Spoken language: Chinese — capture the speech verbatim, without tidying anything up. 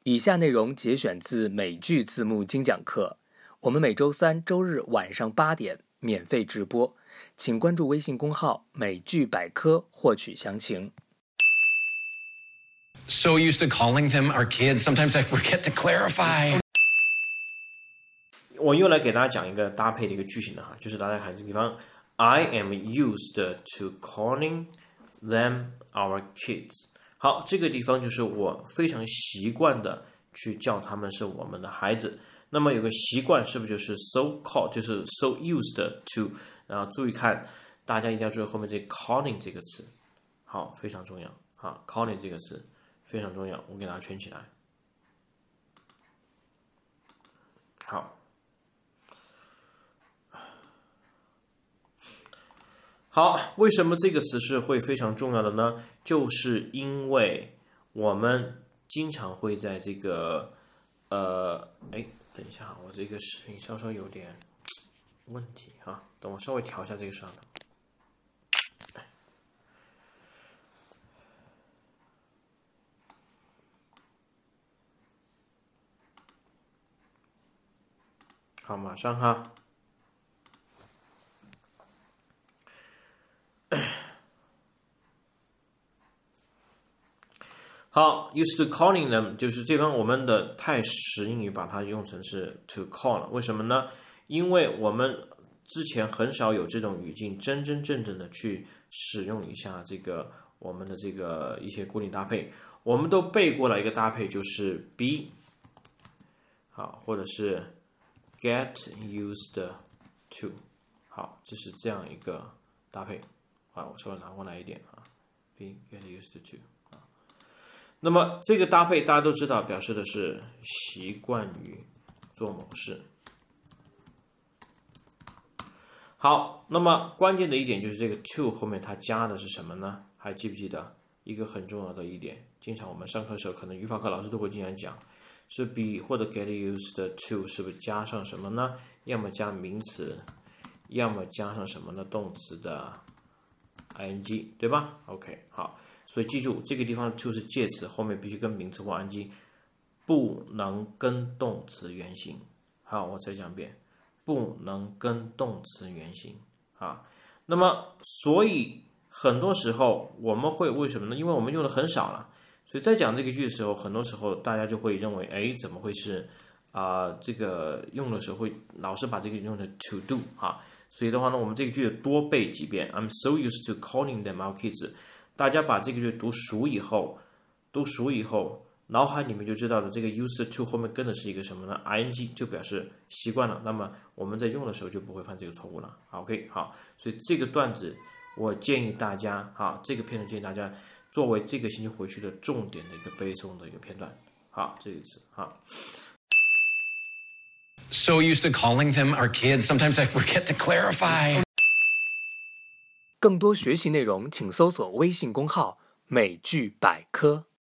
以下内容节选自美剧字幕精讲课，我们每周三、周日晚上八点免费直播，请关注微信公号“美剧百科”获取详情。 So used to calling them our kids, sometimes I forget to clarify. 我又来给大家讲一个搭配的一个句型的哈，就是大家看这个地方 ，I am used to calling them our kids。好，这个地方就是我非常习惯的去叫他们是我们的孩子。那么有个习惯是不是就是 so called， 就是 so used to， 然后注意看，大家一定要注意后面这 calling 这个词，好，非常重要。好 ，calling 这个词非常重要，我给大家圈起来。好。好，为什么这个词是会非常重要的呢？就是因为我们经常会在这个呃，哎，等一下，我这个视频稍稍有点问题啊，等我稍微调一下这个摄像头。好，马上哈。好 ，used to calling them 就是这方我们的泰式英语把它用成是 to call 了，为什么呢？因为我们之前很少有这种语境真真正正的去使用一下这个我们的这个一些固定搭配，我们都背过了一个搭配就是 be， 好，或者是 get used to， 好，这是这样一个搭配，好，我稍微拿过来一点啊 ，be get used to。那么这个搭配大家都知道，表示的是习惯于做某事。好，那么关键的一点就是这个 to 后面它加的是什么呢？还记不记得一个很重要的一点？经常我们上课的时候，可能语法课老师都会经常讲，是 be 或者 get used to 是不是加上什么呢？要么加名词，要么加上什么呢？动词的 ing， 对吧 ？OK， 好。所以记住，这个地方 to 是介词，后面必须跟名词或 ing， 不能跟动词原形。好，我再讲一遍，不能跟动词原形。啊，那么所以很多时候我们会为什么呢？因为我们用的很少了，所以在讲这个句的时候，很多时候大家就会认为，哎，怎么会是啊、呃？这个用的时候会老是把这个用成 to do 啊。所以的话呢，我们这个句子多背几遍。I'm so used to calling them our kids。大家把这个句读熟以后，读熟以后，脑海里面就知道了这个 used to 后面跟的是一个什么呢 ？ing 就表示习惯了，那么我们在用的时候就不会犯这个错误了。OK， 好，所以这个段子我建议大家，好，这个片段建议大家作为这个星期回去的重点的一个背诵的一个片段。好，这一次，好。 So used to calling them our kids, sometimes I forget to clarify. 更多学习内容，请搜索微信公号“美剧百科”。